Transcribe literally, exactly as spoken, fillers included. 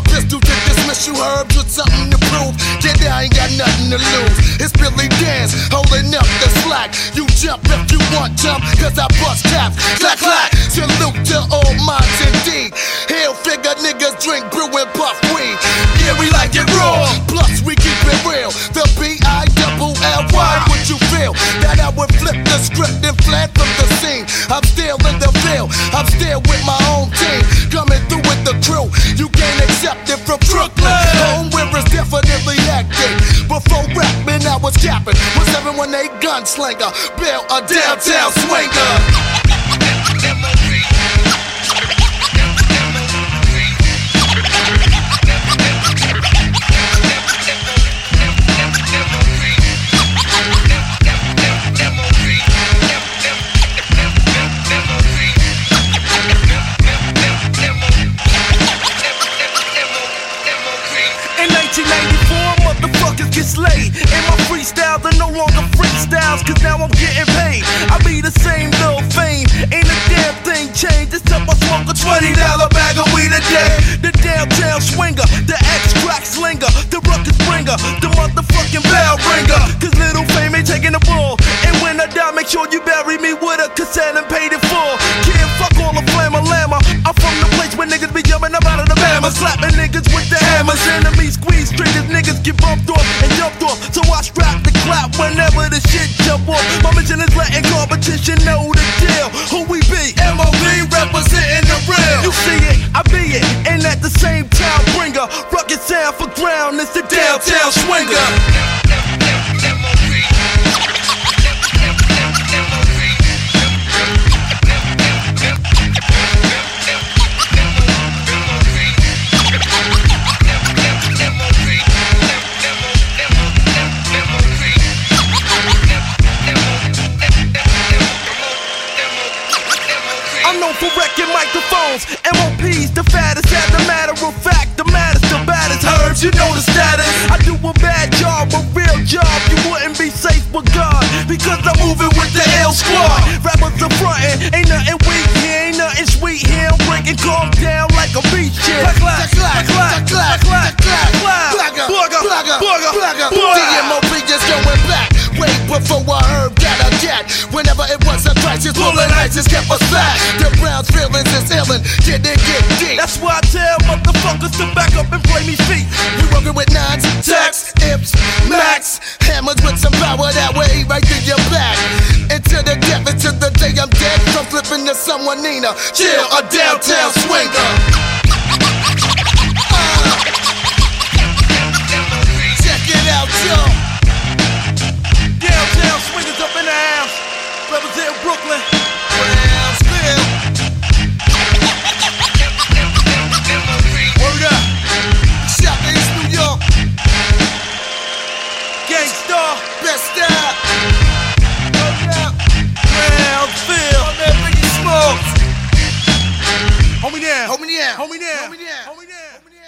a pistol to dismiss you herbs with something to prove. Yeah, I ain't got nothing to lose. It's Billy Dance holding up the slack. You jump if you want jump, cause I bust caps. Clack, clack, salute to all minds indeed. Hell figure niggas drink, brew and puff weed. Yeah, we like it raw, plus we keep it real. The B I double L Y, would you feel that I would flip the script and flat from the scene? I'm still in the field, I'm still with my own team. Coming through with the crew, you can't accept it from Brooklyn. Home where it's definitely hectic. Before rapping, I was capping. Was seven one eight gunslinger, Bill a downtown swinger. nineteen ninety-four, motherfuckers get slayed. And my freestyles are no longer freestyles, cause now I'm getting paid. I be the same little fame, ain't a damn thing changed. Except I smoke a twenty dollar bag of weed a day. The downtown swinger, the ex-crack slinger, the ruckus bringer, the motherfucking bell ringer. Cause little fame ain't taking the ball. And when I die, make sure you bury me with a cassette and paid it for. Kid, fuck all the flamma llama. I'm from the place where niggas be jumping up out of the Bama, slapping niggas with the hammers. Enemies squeeze straight as niggas get bumped off and jumped off. So I strap the clap whenever the shit jump off. My mission is letting competition know the deal. Who we be? M O B representing the real. You see it, I be it, and at the same time bringer. Rugged sound for ground, it's the downtown swinger. I'm known for wrecking microphones, M O Ps, the fattest. As a matter of fact, the maddest, the baddest. Herbs, you know the status. I do a bad job, a real job. You wouldn't be safe with God, because I'm moving with the L squad. Rappers are frontin', ain't nothing weak here, ain't nothing sweet here. I'm breaking calm down like a beach here. Clack, clack, clack, clack, clack, clack, clack, Blagger, blagger, blagger, blagger, blagger. blagger. The M O P just going back. Way before I heard that I get. Whenever it was a crisis, pulling ISIS kept us back. The Browns feelings is illin', yeah, they get deep. That's why I tell motherfuckers to back up and play me feet. We working with nines, text, ips, max, hammers with some power that way right through your back. Into the death, until the day I'm dead. From flipping to someone Nina, chill, a downtown swinger.